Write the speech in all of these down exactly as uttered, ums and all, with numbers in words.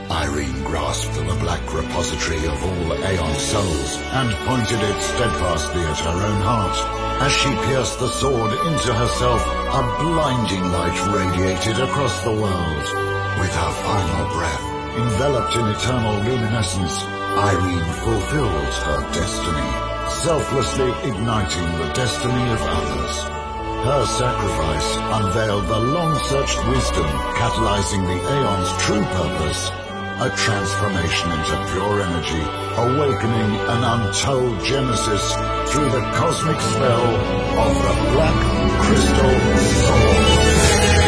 Irene grasped the black repository of all Aeon souls and pointed it steadfastly at her own heart. As she pierced the sword into herself, a blinding light radiated across the world. With her final breath, enveloped in eternal luminescence, Irene fulfilled her destiny, selflessly igniting the destiny of others. Her sacrifice unveiled the long-searched wisdom catalyzing the Aeon's true purpose, a transformation into pure energy, awakening an untold genesis through the cosmic spell of the Black Crystal Sword.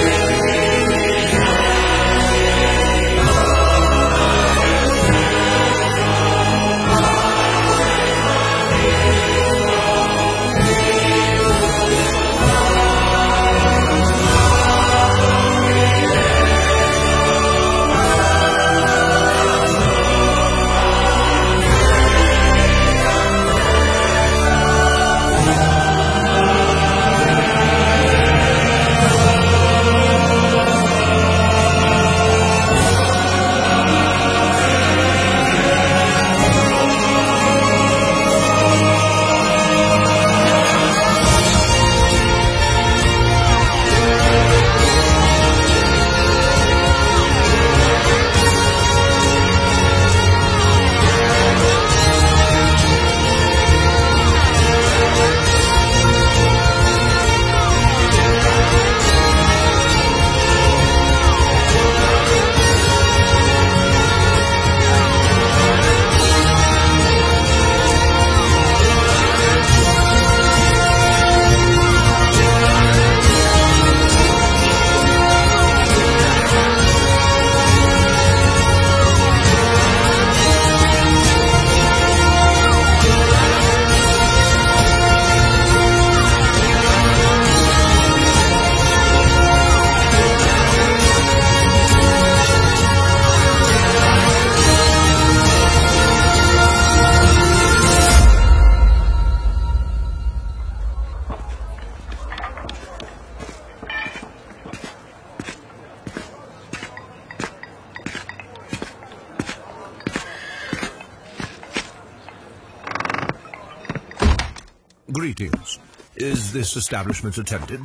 Greetings. Is this establishment attended?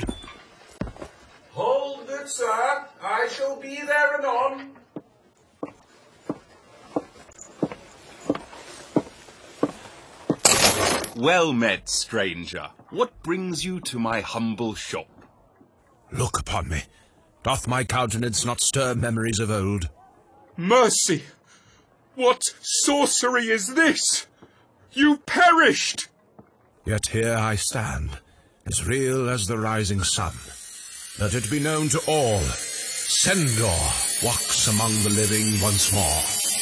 Hold it, sir. I shall be there anon. Well met, stranger. What brings you to my humble shop? Look upon me. Doth my countenance not stir memories of old? Mercy! What sorcery is this? You perished! Yet here I stand, as real as the rising sun. Let it be known to all, Cendor walks among the living once more.